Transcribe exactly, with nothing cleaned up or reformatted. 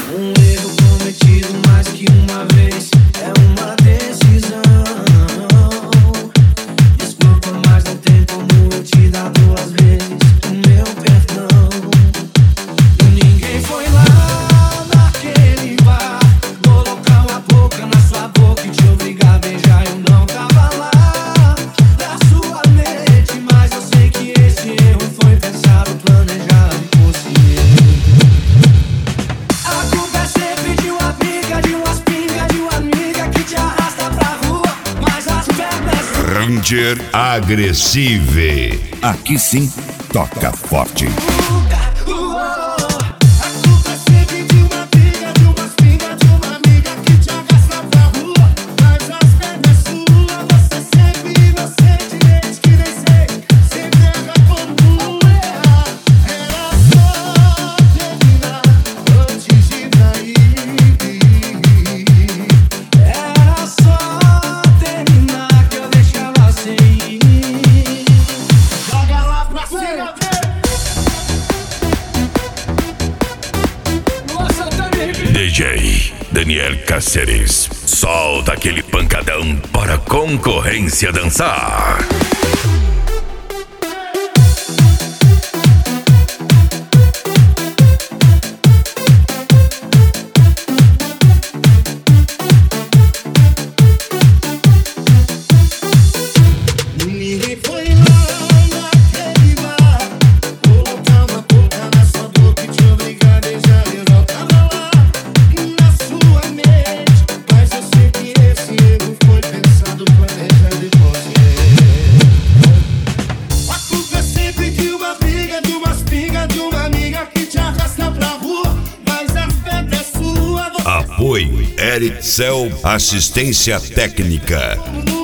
Um erro cometido mais que uma vez é uma decisão. Desculpa, mas não tem como eu te dar duas vezes o meu perdão. E ninguém foi lá naquele bar colocar uma boca na sua boca e te obrigar a beijar. Eu não tava lá na sua mente, mas eu sei que esse erro foi pensado, planejado e consciente. A culpa é sempre de uma briga, de umas pingas, de uma amiga que te arrasta pra rua, mas as pernas... Ranger Agressive. Aqui sim, toca forte. D J Daniel Cáceres, solta aquele pancadão para a concorrência dançar. Apoio Eric Cell Assistência Técnica.